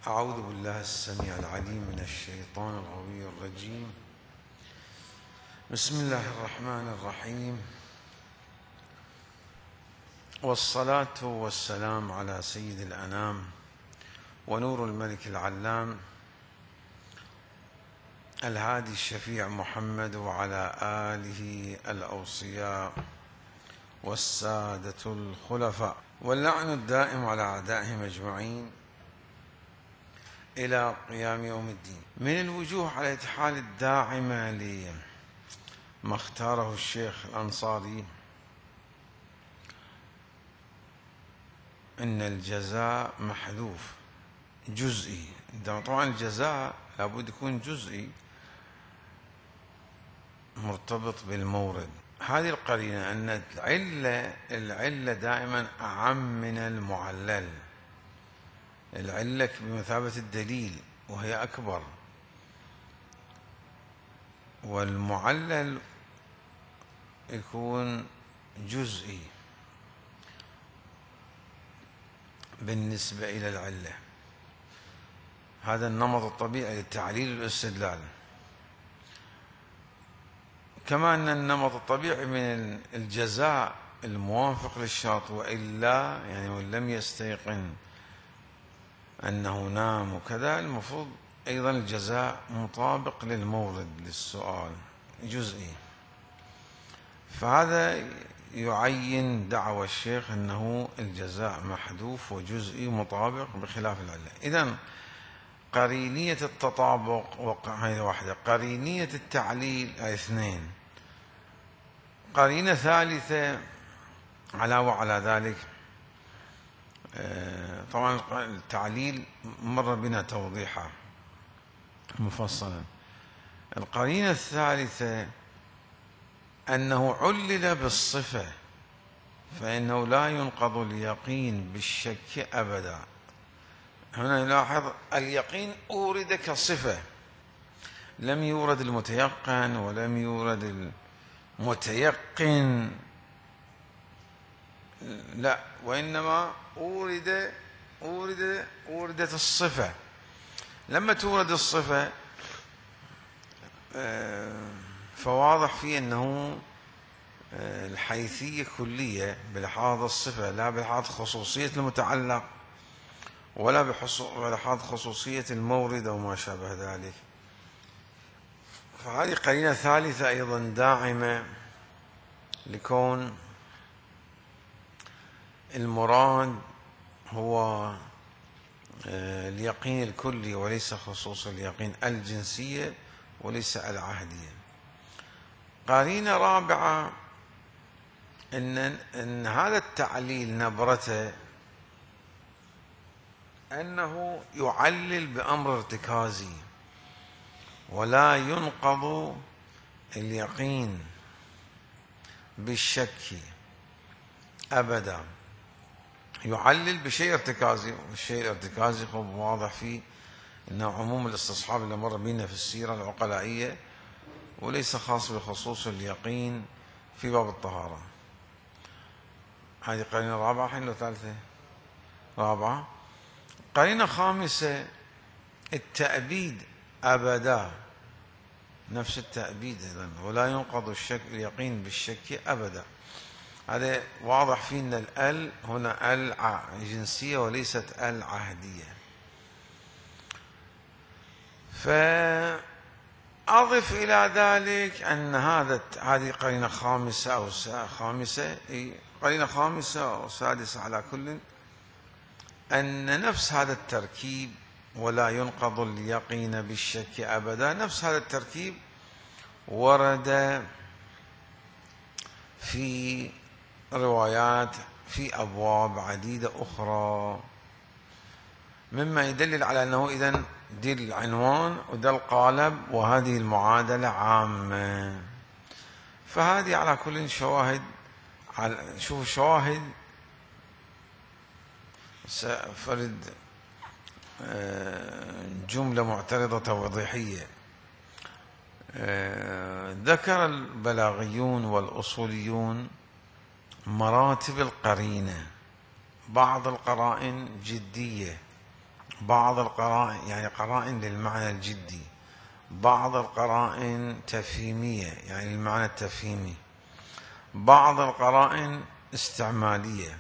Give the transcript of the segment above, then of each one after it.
أعوذ بالله السميع العليم من الشيطان الغوي الرجيم. بسم الله الرحمن الرحيم، والصلاة والسلام على سيد الأنام ونور الملك العلام الهادي الشفيع محمد، وعلى آله الأوصياء والسادة الخلفاء، واللعن الدائم على أعدائهم أجمعين إلى قيام يوم الدين. من الوجوه على الحال الداعمة لما اختاره الشيخ الأنصاري أن الجزاء محذوف جزئي. طبعا الجزاء لابد يكون جزئي مرتبط بالمورد. هذه القرينة أن العلة دائما أعم من المعلل. العلة بمثابة الدليل وهي أكبر، والمعلل يكون جزئي بالنسبة إلى العلة. هذا النمط الطبيعي للتعليل والاستدلال، كما أن النمط الطبيعي من الجزاء الموافق للشرط، وإلا يعني وإن لم يستيقن أنه نام وكذا، المفروض أيضا الجزاء مطابق للمورد للسؤال جزئي. فهذا يعين دعوى الشيخ أنه الجزاء محذوف وجزئي مطابق بخلاف العلة. إذن قرينية التطابق هذه واحدة، قرينية التعليل هذه اثنين، قرينة ثالثة علاوة على ذلك. طبعا التعليل مر بنا توضيحا مفصلا. القرينة الثالثة أنه علل بالصفة، فإنه لا ينقض اليقين بالشك أبدا. هنا نلاحظ اليقين أورد كصفة، لم يورد المتيقن ولم يورد المتيقن، لا، وإنما أوردت الصفة. لما تورد الصفة فواضح فيه أنه الحيثية كلية بلحاظ الصفة، لا بلحاظ خصوصية المتعلق ولا بلحاظ خصوصية المورد أو ما شابه ذلك. فهذه قرينة ثالثة أيضا داعمة لكون المراد هو اليقين الكلي وليس خصوص اليقين، الجنسية وليس العهدية. قرينة رابعة أن هذا التعليل نبرته أنه يعلل بأمر ارتكازي، ولا ينقض اليقين بالشك أبدا. يعلل بشيء ارتكازي، والشيء الارتكازي واضح فيه أنه عموم الاستصحاب اللي مر بينا في السيرة العقلائية، وليس خاص بخصوص اليقين في باب الطهارة. هذه قرينة رابعة. حين لو ثالثة رابعة. قرينة خامسة التأبيد أبدا، نفس التأبيد إذن، ولا ينقض اليقين بالشك أبدا. هذا واضح فيه أن الأل هنا أل جنسية وليست أل عهدية. فأضف إلى ذلك أن هذه قرينة خامسة أو خامسة، قرينة خامسة أو سادسة على كل، أن نفس هذا التركيب ولا ينقض اليقين بالشك أبدا، نفس هذا التركيب ورد في روايات في أبواب عديدة أخرى، مما يدلل على أنه إذن دي العنوان وده القالب وهذه المعادلة عامة. فهذه على كل شواهد. شوفوا شواهد، سأفرد جملة معترضة توضيحية. ذكر البلاغيون والأصوليون مراتب القرينة، بعض القرائن جدية بعض القرائن يعني قرائن للمعنى الجدي، بعض القرائن تفهيمية يعني المعنى التفهيمي، بعض القرائن استعمالية،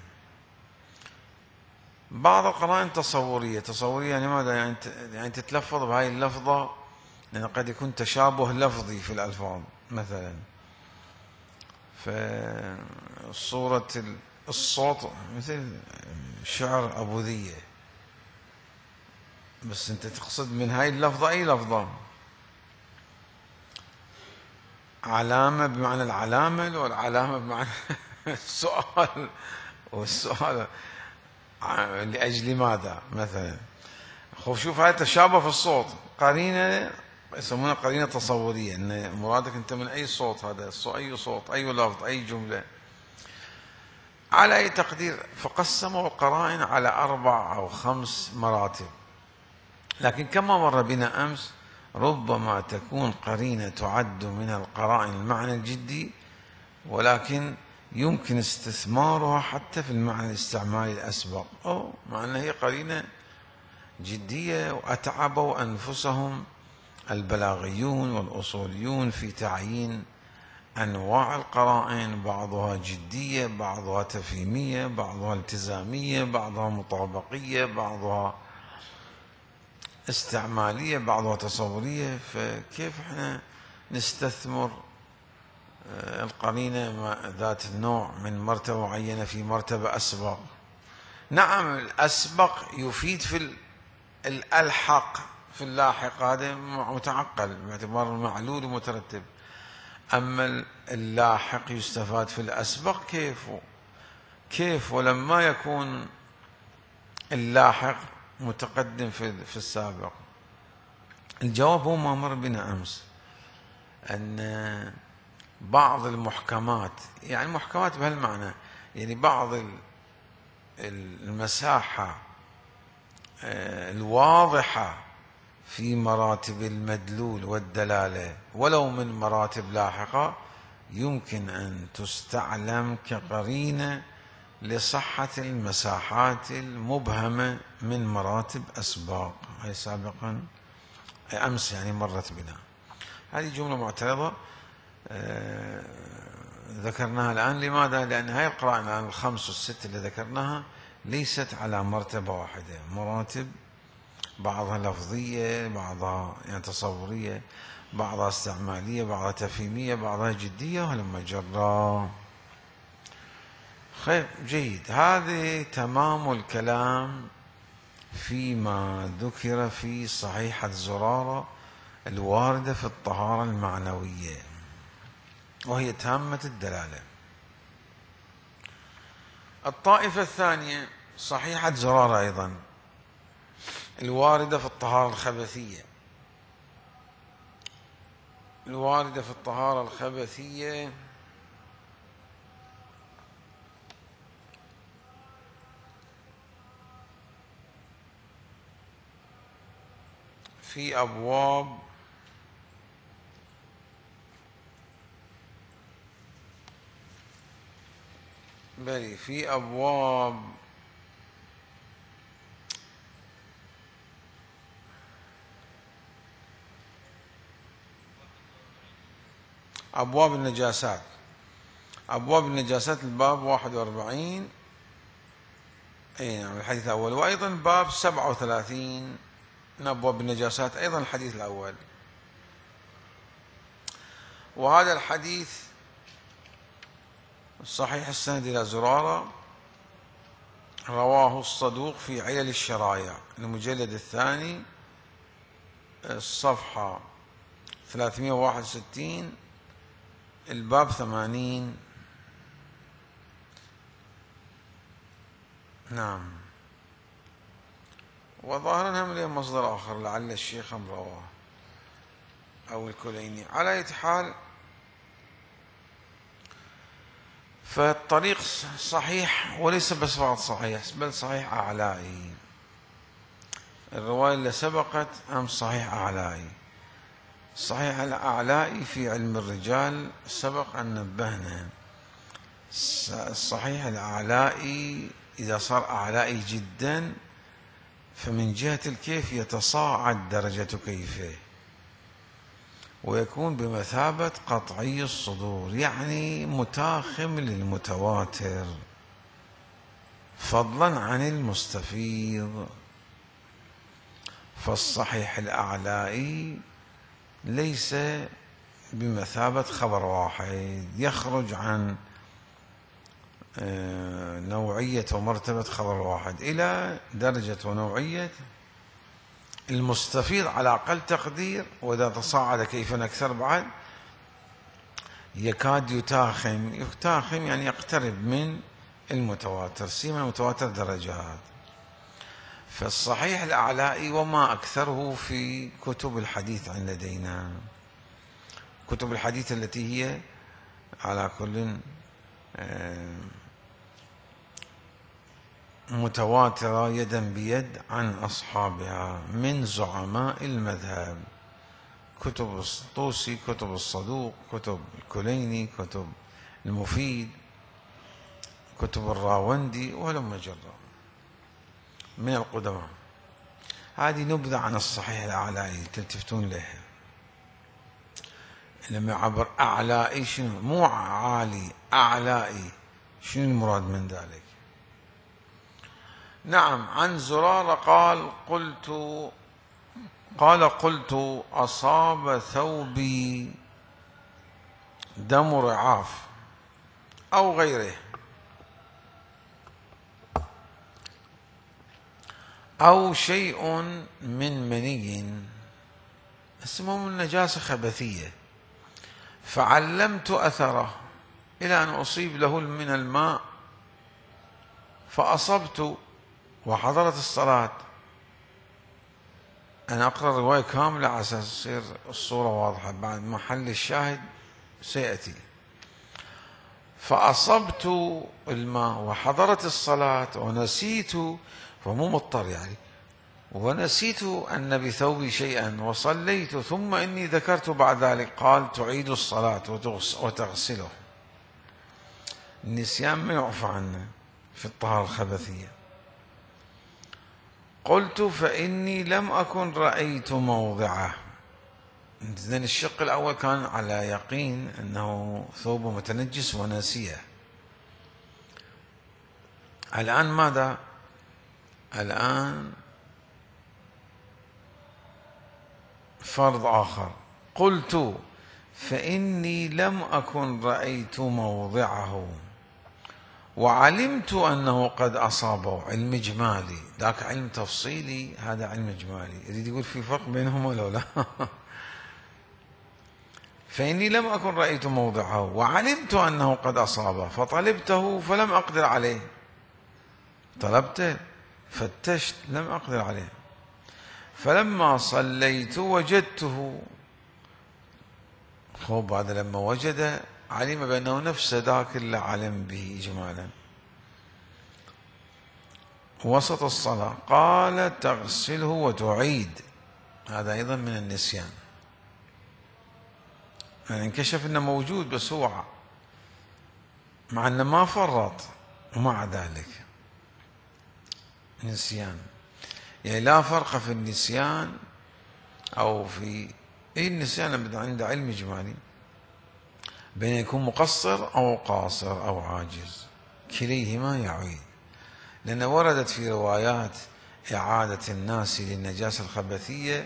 بعض القرائن تصورية. تصورية يعني ماذا؟ يعني تتلفظ بهاي اللفظة، لأن قد يكون تشابه لفظي في الألفاظ. مثلا فصورة الصوت مثل شعر أبو ذية، بس أنت تقصد من هاي اللفظة أي لفظة؟ علامة بمعنى العلامة، لو العلامة بمعنى السؤال، والسؤال لأجل ماذا مثلا. شوف هاي تشابه في الصوت، قرينة يسمونها قرينة تصورية، إن مرادك أنت من أي صوت، هذا أي صوت، أي لفظ، أي جملة، على أي تقدير. فقسموا القرائن على 4 أو 5 مراتب. لكن كما مر بنا أمس، ربما تكون قرينة تعد من القرائن المعنى الجدي، ولكن يمكن استثمارها حتى في المعنى الاستعمالي الأسبق، أو مع أنها هي قرينة جدية. وأتعبوا أنفسهم البلاغيون والأصوليون في تعيين أنواع القرائن، بعضها جدية، بعضها تفهيمية، بعضها التزامية، بعضها مطابقية، بعضها استعمالية، بعضها تصورية. فكيف احنا نستثمر القرينة ذات النوع من مرتبة معينة في مرتبة أسبق؟ نعم الأسبق يفيد في الألحق، في اللاحق هذا متعقل باعتبار المعلول ومترتب. أما اللاحق يستفاد في الأسبق، كيف ولما يكون اللاحق متقدم في السابق؟ الجواب هو ما مر بنا أمس، أن بعض المحكمات، يعني محكمات بهالمعنى، يعني بعض المساحة الواضحة في مراتب المدلول والدلالة ولو من مراتب لاحقة، يمكن أن تستعلم كقرينة لصحة المساحات المبهمة من مراتب أسباق. هي سابقا أمس يعني مرت بنا. هذه جملة معترضة ذكرناها الآن. لماذا؟ لأن هذه القرائن الآن ال5 وال6 اللي ذكرناها ليست على مرتبة واحدة، مراتب، بعضها لفظية، بعضها يعني تصورية، بعضها استعمالية، بعضها تفهيمية، بعضها جدية، وهلما جرى. خير، جيد. هذه تمام الكلام فيما ذكر في صحيحة زرارة الواردة في الطهارة المعنوية، وهي تامة الدلالة. الطائفة الثانية صحيحة زرارة أيضا الواردة في الطهارة الخبثية. الواردة في الطهارة الخبثية في أبواب في أبواب النجاسات. أبواب النجاسات الباب 41، أي نعم الحديث الأول. وأيضا باب 37 من أبواب النجاسات أيضا الحديث الأول. وهذا الحديث صحيح السند إلى زرارة، رواه الصدوق في علل الشرايع المجلد الثاني الصفحة 361 الباب 80. نعم. وظاهرا هم له مصدر آخر، لعل الشيخ رواه أو الكليني. على أي حال، فالطريق صحيح، وليس بس فقط صحيح، بل صحيح أعلائي. الرواية اللي سبقت صحيح أعلائي. صحيح الأعلائي في علم الرجال سبق أن نبهنا. الصحيح الأعلائي إذا صار أعلائي جدا فمن جهة الكيف يتصاعد درجة كيفه ويكون بمثابة قطعي الصدور، يعني متاخم للمتواتر فضلا عن المستفيض. فالصحيح الأعلائي ليس بمثابة خبر واحد يخرج عن نوعية ومرتبة خبر واحد إلى درجة ونوعية المستفيض على أقل تقدير، وإذا تصاعد كيفا أكثر بعد يكاد يتاخم يعني يقترب من المتواتر، سيما المتواتر درجات. فالصحيح الأعلائي وما أكثره في كتب الحديث عند لدينا، كتب الحديث التي هي على كل متواترة يدا بيد عن أصحابها من زعماء المذهب، كتب الطوسي، كتب الصدوق، كتب الكليني، كتب المفيد، كتب الراوندي ولم جرى من القدماء. هذه نبذة عن الصحيح الأعلائي تلتفتون له. لما يعبر أعلائي شنو؟ مو عالي، أعلائي، شنو المراد من ذلك؟ نعم. عن زرارة قلت أصاب ثوبي دم رعاف أو غيره أو شيء من مني اسمه من نجاسة خبثية، فعلمت أثره إلى أن أصيب له من الماء فأصبت وحضرت الصلاة. أنا أقرأ الرواية كاملة على أساس تصير الصورة واضحة، بعد محل الشاهد سيأتي. فأصبت الماء وحضرت الصلاة ونسيت، فمو مضطر يعني، ونسيت أن بثوبي شيئا وصليت، ثم إني ذكرت بعد ذلك. قال تعيد الصلاة وتغسله. النسيان ما يعفى عنه في الطهارة الخبثية. قلت فإني لم أكن رأيت موضعه. إذن الشق الأول كان على يقين أنه ثوبه متنجس ونسيه. الآن ماذا؟ الآن فرض آخر. قلت فإني لم أكن رأيت موضعه وعلمت أنه قد أصابه. علم إجمالي، ذاك علم تفصيلي، هذا علم إجمالي. يريد يقول في فرق بينهما ولا لا؟ فإني لم أكن رأيت موضعه وعلمت أنه قد أصابه فطلبته فلم أقدر عليه. طلبته، فتشت، لم أقدر عليه. فلما صليت وجدته. خوب هذا لما وجد علم بأنه نفس ذاك اللي علم به إجمالا. وسط الصلاة قال تغسله وتعيد. هذا أيضا من النسيان، يعني انكشف أنه موجود بس هو مع أنه ما فرط، ومع ذلك نسيان. يعني لا فرق في النسيان أو في النسيان عند علم إجمالي بين يكون مقصر أو قاصر أو عاجز، كليهما يعيد. لأن وردت في روايات إعادة الناس للنجاسة الخبثية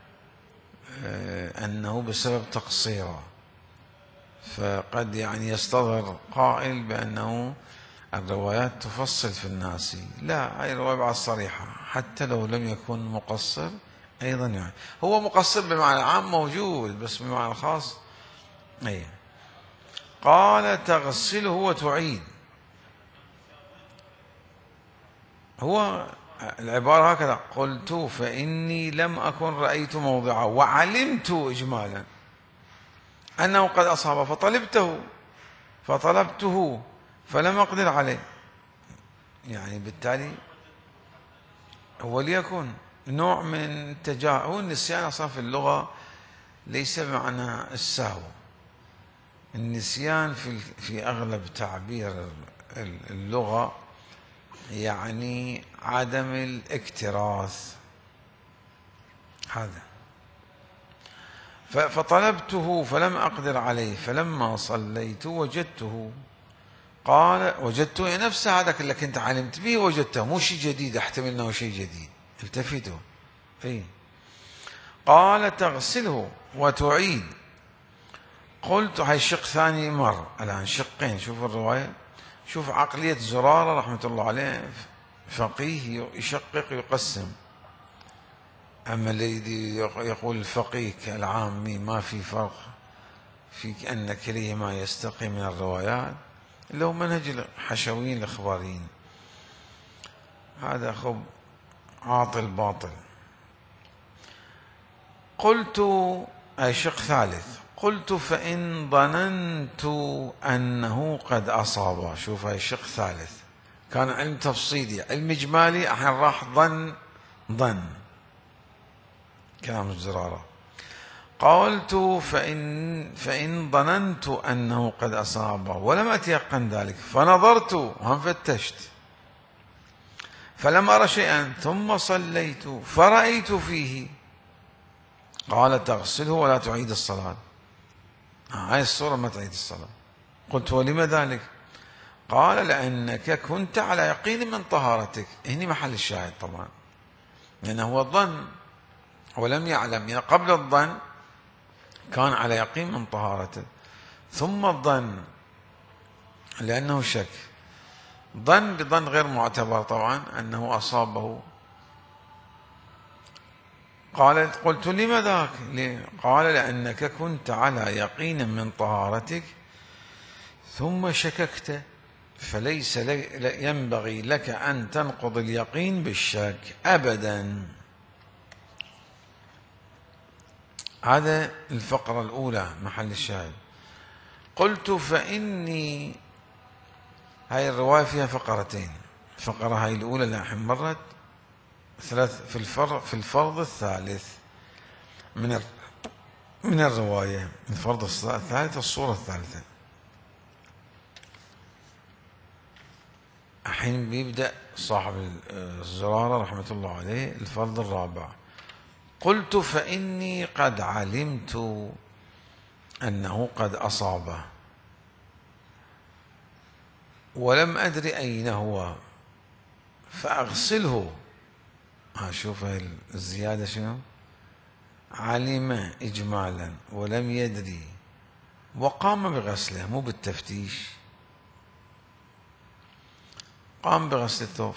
أنه بسبب تقصيره، فقد يعني يستظهر قائل بأنه الروايات تفصل في الناس. لا، هاي الرواية بعد صريحة، حتى لو لم يكن مقصر أيضا يعني هو مقصر بالمعنى العام موجود، بس بالمعنى الخاص أي. قال تغسله وتعيد. هو العبارة هكذا: قلت فإني لم أكن رأيت موضعه وعلمت إجمالا أنه قد أصاب فطلبته فلم أقدر عليه. يعني بالتالي هو ليكن نوع من هو النسيان أصلا في اللغة ليس بمعنى السهو. النسيان في أغلب تعبير اللغة يعني عدم الاكتراث هذا. فطلبته فلم أقدر عليه، فلما صليت وجدته. قال وجدته نفسه هذاك اللي كنت علمت به وجدته، مو شيء جديد، احتمل انه شيء جديد. التفتوا اي. قال تغسله وتعيد. قلت هاي شق ثاني مر، الآن شقين. شوف الرواية، شوف عقلية زرارة رحمة الله عليه، فقيه يشقق يقسم. أما الذي يقول الفقيه العامي ما في فرق في أن كليهما يستقي من الروايات، اللي هو منهج الحشويين الإخباريين، هذا خب عاطل باطل. قلت أي شق ثالث، قلت فإن ظننت أنه قد أصاب. شوف هاي شق ثالث، كان علم تفصيلي، علم إجمالي، الحين راح ظن كلام الزرارة. قلت فإن ظننت أنه قد أصاب ولم أتيقن ذلك، فنظرت هم فتشت فلم أرى شيئا، ثم صليت فرأيت فيه. قال تغسله ولا تعيد الصلاة. هاي الصورة ما تعيد الصلاة. قلت ولم ذلك؟ قال لأنك كنت على يقين من طهارتك. هني محل الشاهد طبعا، لأنه هو الظن ولم يعلم، يعني قبل الظن كان على يقين من طهارته، ثم الظن لأنه شك، ظن بظن غير معتبر طبعا أنه أصابه. قلت لم ذاك؟ قال لأنك كنت على يقين من طهارتك ثم شككت، فليس ينبغي لك أن تنقض اليقين بالشك أبدا. هذا الفقرة الأولى محل الشاهد. قلت فإني، هاي الرواية فيها فقرتين، الفقرة هاي الأولى اللي الحين مرت في الفرض الثالث من الرواية، الفرض الثالث الصورة الثالثة. الحين بيبدأ صاحب الزرارة رحمة الله عليه الفرض الرابع. قلت فإني قد علمت أنه قد أصابه ولم أدري أين هو، فأغسله. شوف الزيادة شنو، علم إجمالا ولم يدري وقام بغسله، مو بالتفتيش، قام بغسلته.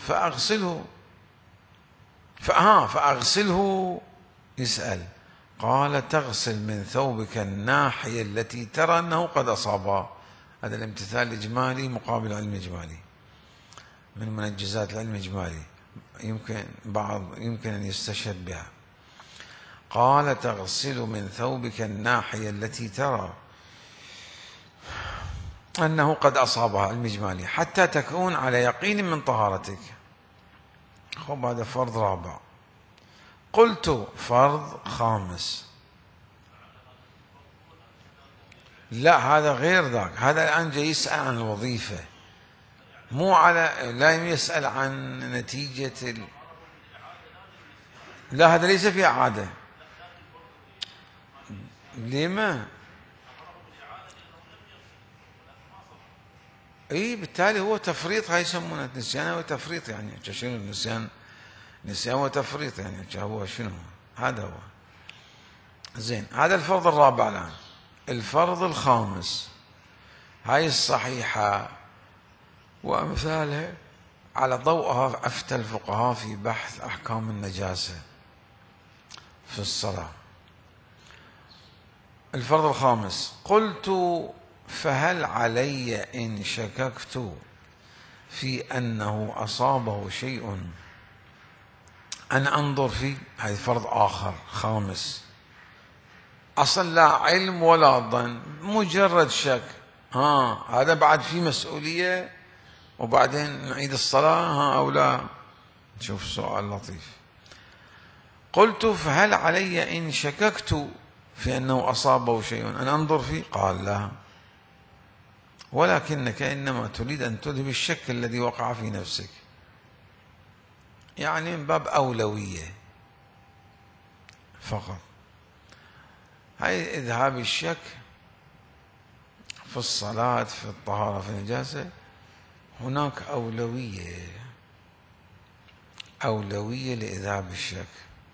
فأغسله يسأل. قال تغسل من ثوبك الناحية التي ترى أنه قد أصابها. هذا الامتثال الإجمالي مقابل علم إجمالي، من منجزات العلم الإجمالي، يمكن أن يستشهد بها. قال تغسل من ثوبك الناحية التي ترى أنه قد أصابها، علم إجمالي، حتى تكون على يقين من طهارتك. خب هذا فرض رابع. قلت فرض خامس. لا هذا غير ذاك، هذا الآن جاي يسأل عن الوظيفة، مو على، لا يسأل عن نتيجة لا هذا ليس في إعادة. لما؟ اي بالتالي هو تفريط، هاي يسمونه نسيان وتفريط. يعني شنو النسيان؟ نسيان وتفريط، يعني هو شنو؟ هذا هو. زين، هذا الفرض الرابع. الآن الفرض الخامس، هاي الصحيحة وأمثالها على ضوءها أفتى الفقهاء في بحث أحكام النجاسة في الصلاة. الفرض الخامس. قلت فهل علي إن شككت في أنه أصابه شيء أن أنظر فيه؟ هذا فرض آخر خامس، أصلا لا علم ولا ظن، مجرد شك. هذا بعد في مسؤولية، وبعدين نعيد الصلاة أو لا؟ شوف سؤال لطيف. قلت فهل علي إن شككت في أنه أصابه شيء أن أنظر فيه؟ قال لا، ولكنك إنما تريد أن تذهب الشك الذي وقع في نفسك. يعني من باب أولوية فقط. هاي إذهاب الشك في الصلاة، في الطهارة، في النجاسة، هناك أولوية لإذهاب الشك.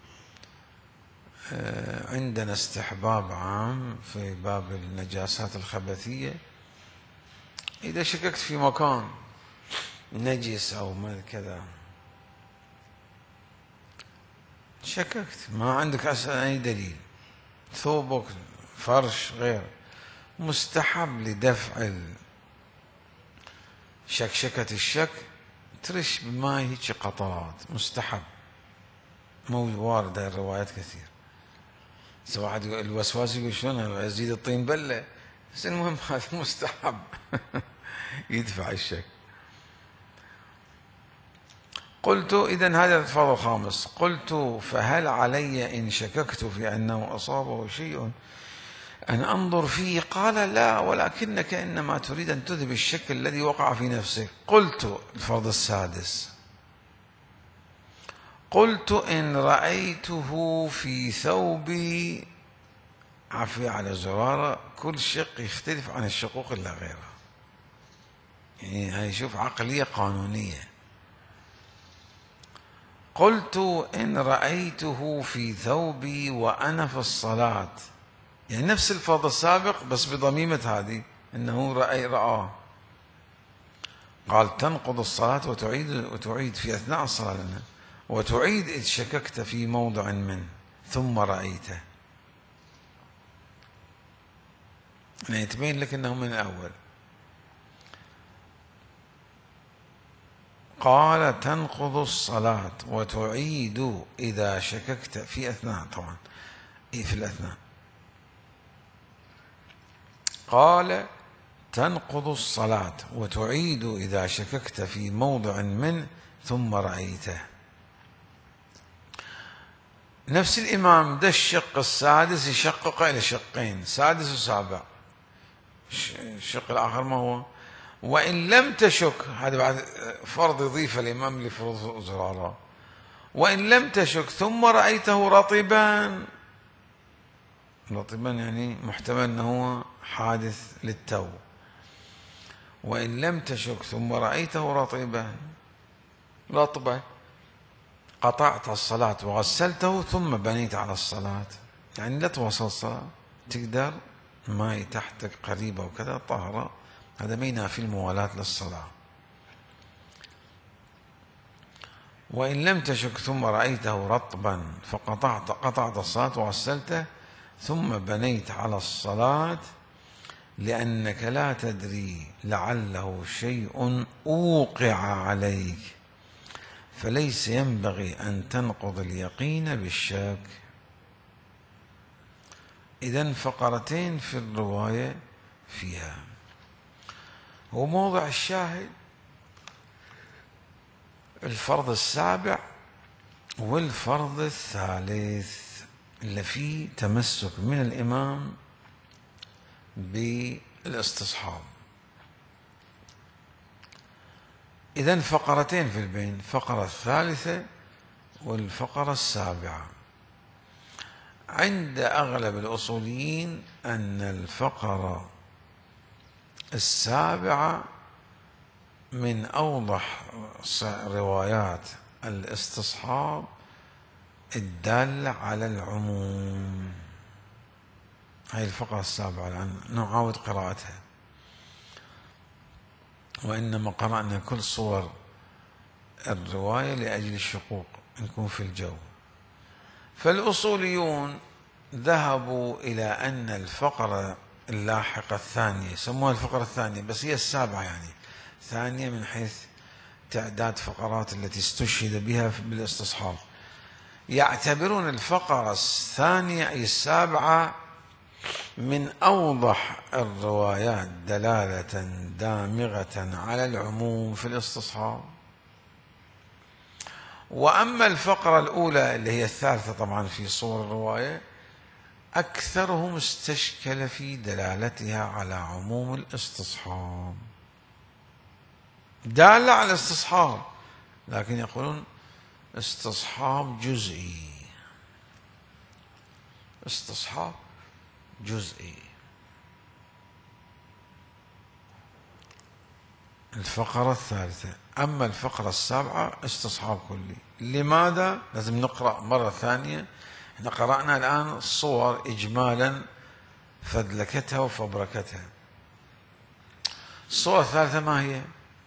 عندنا استحباب عام في باب النجاسات الخبثية، إذا شككت في مكان نجس أو ما كذا، شككت ما عندك أصلا أي دليل، ثوبك، فرش، غير، مستحب لدفع شكشكة الشك ترش بماء هيك قطرات، مستحب، مو واردة الروايات كثير. بس واحد الوسواس يقول شلون ازيد الطين بله، بس المهم هذا مستحب يدفع الشك. قلت إذن هذا الفرض الخامس. قلت فهل علي إن شككت في أنه أصابه شيء أن أنظر فيه؟ قال لا، ولكنك إنما تريد أن تذهب الشك الذي وقع في نفسك. قلت الفرض السادس. قلت إن رأيته في ثوبي، عفي على زرارة، كل شق يختلف عن الشقوق إلا غيره. يعني هاي شوف عقلية قانونية. قلت إن رأيته في ثوبي وأنا في الصلاة، يعني نفس الفرض السابق بس بضميمة هذه إنه رآه. قال تنقض الصلاة وتعيد في أثناء الصلاة لنا، وتعيد إذ شككت في موضع منه ثم رأيته. يعني يتبين لك أنه من الأول. قال تنقض الصلاة وتعيد إذا شككت في أثناء، طبعا في الأثناء. قال تنقض الصلاة وتعيد إذا شككت في موضع منه ثم رأيته. نفس الإمام ده الشق السادس يشقق إلى شقين، سادس وسابع. الشق الآخر ما هو؟ وإن لم تشك، هذا بعد فرض يضيف الإمام لفروض زرارة. وإن لم تشك ثم رأيته رطبا، رطبا يعني محتمل أنه حادث للتو. وإن لم تشك ثم رأيته رطبا قطعت الصلاة وغسلته ثم بنيت على الصلاة. يعني لا تواصل الصلاة، تقدر ماء تحتك قريبة وكذا طهرة، هذا ما ينافي الموالاة للصلاة. وإن لم تشك ثم رأيته رطبا قطعت الصلاة وغسلته ثم بنيت على الصلاة، لأنك لا تدري لعله شيء أوقع عليك، فليس ينبغي أن تنقض اليقين بالشك. إذن فقرتين في الرواية فيها. وموضع الشاهد الفرض السابع والفرض الثالث اللي فيه تمسك من الإمام بالاستصحاب. إذن فقرتين في البين، الفقرة الثالثة والفقرة السابعة. عند أغلب الأصوليين أن الفقرة السابعة من أوضح روايات الاستصحاب الدالة على العموم. هاي الفقرة السابعة الآن نعاود قراءتها، وإنما قرأنا كل صور الرواية لأجل الشقوق نكون في الجو. فالأصوليون ذهبوا إلى أن الفقرة اللاحقة الثانية، سموها الفقرة الثانية بس هي السابعة، يعني ثانية من حيث تعداد فقرات التي استشهد بها بالاستصحاب. يعتبرون الفقرة الثانية أي السابعة من أوضح الروايات دلالة دامغة على العموم في الاستصحاب. وأما الفقرة الأولى اللي هي الثالثة طبعا في صور الرواية، أكثرهم استشكل في دلالتها على عموم الاستصحاب، دالة على الاستصحاب، لكن يقولون استصحاب جزئي. استصحاب جزئي. الفقرة الثالثة. أما الفقرة السابعة استصحاب كلي. لماذا؟ لازم نقرأ مرة ثانية. احنا قرأنا الآن الصور إجمالا فدلكتها وفبركتها. الصورة الثالثة ما هي؟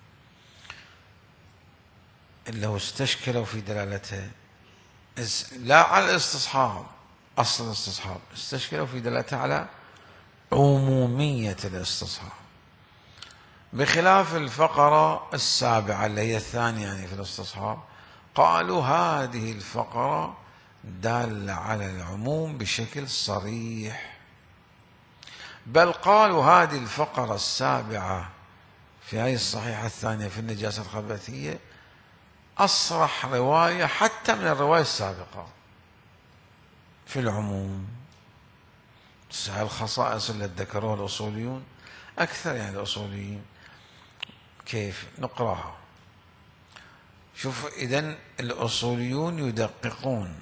اللي هو استشكلوا في دلالتها لا على الاستصحاب، أصل الاستصحاب، استشكلوا في دلالتها على عمومية الاستصحاب، بخلاف الفقرة السابعة اللي هي الثانية يعني في الاستصحاب، قالوا هذه الفقرة دالة على العموم بشكل صريح، بل قالوا هذه الفقرة السابعة في هذه الصحيحة الثانية في النجاسة الخبثية أصرح رواية حتى من الرواية السابقة في العموم. الخصائص اللي ذكروها الأصوليون أكثر يعني الأصوليين. كيف نقرأها؟ شوف، إذن الأصوليون يدققون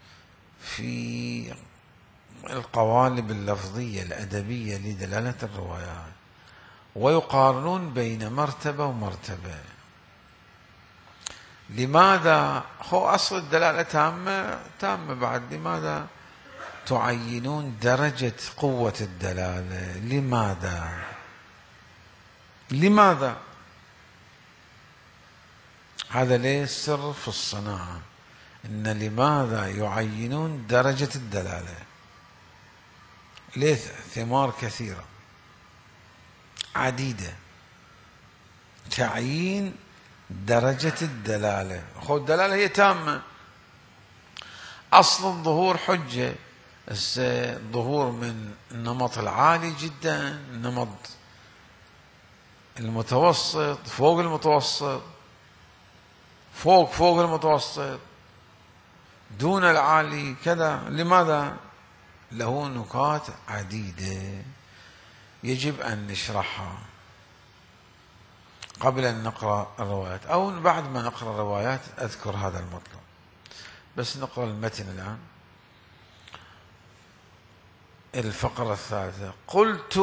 في القوالب اللفظية الأدبية لدلالة الروايات ويقارنون بين مرتبة ومرتبة. لماذا؟ هو أصل الدلالة تامة بعد، لماذا تعينون درجة قوة الدلالة؟ لماذا؟ هذا ليه سر في الصناعة، إن لماذا يعينون درجة الدلالة؟ ليه؟ ثمار كثيرة عديدة. تعيين درجة الدلالة، خذ الدلالة هي تامة، أصل الظهور حجة، الظهور من النمط العالي جدا، النمط المتوسط، فوق المتوسط، فوق المتوسط، دون العالي، كذا. لماذا؟ له نكات عديدة يجب أن نشرحها قبل أن نقرأ الروايات، أو بعد ما نقرأ الروايات أذكر هذا المطلب. بس نقرأ المتن الآن. الفقرة الثالثة. قلت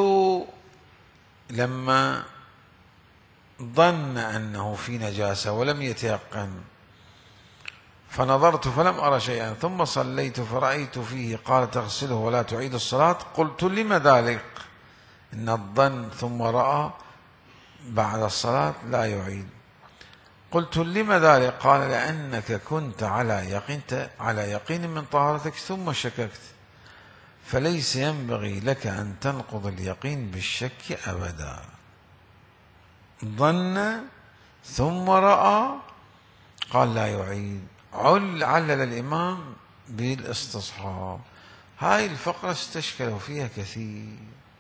لما ظن أنه في نجاسة ولم يتيقن فنظرت فلم أرى شيئا، ثم صليت فرأيت فيه قال تغسله ولا تعيد الصلاة. قلت لم ذلك؟ إن الظن ثم رأى بعد الصلاة لا يعيد. قلت لم ذلك؟ قال لأنك كنت على يقين من طهارتك ثم شككت، فليس ينبغي لك أن تنقض اليقين بالشك أبدا. ظن ثم رأى قال لا يعيد. علل الإمام بالاستصحاب. هاي الفقرة استشكلوا فيها كثير.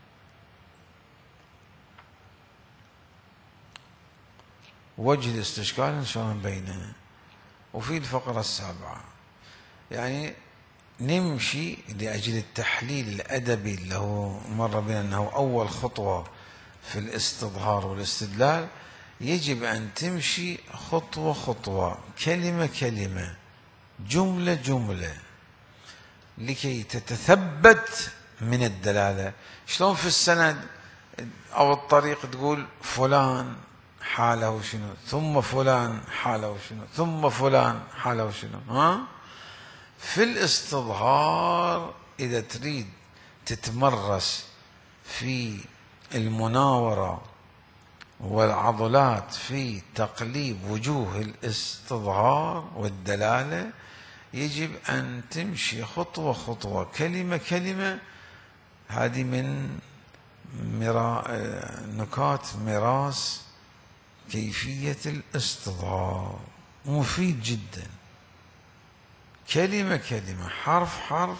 وجه الاستشكال إن شاء الله بينه. وفي الفقرة السابعة يعني نمشي لأجل التحليل الأدبي اللي هو مر بنا أنه أول خطوة في الاستظهار والاستدلال. يجب أن تمشي خطوة خطوة، كلمة كلمة، جملة جملة، لكي تتثبت من الدلالة. شلون في السند أو الطريق تقول فلان حاله شنو، ثم فلان حاله شنو، ثم فلان حاله شنو. في الاستظهار إذا تريد تتمرس في المناورة والعضلات في تقليب وجوه الاستظهار والدلالة، يجب أن تمشي خطوة خطوة، كلمة كلمة. هذه من نكات مراس كيفية الاستظهار، مفيد جدا. كلمة كلمة، حرف حرف،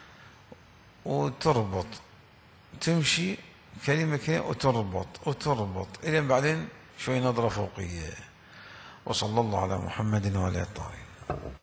وتربط، تمشي كلمة كلمة وتربط إلى بعدين شوي نظرة فوقية. وصلى الله على محمد وعلى آله الطاهرين.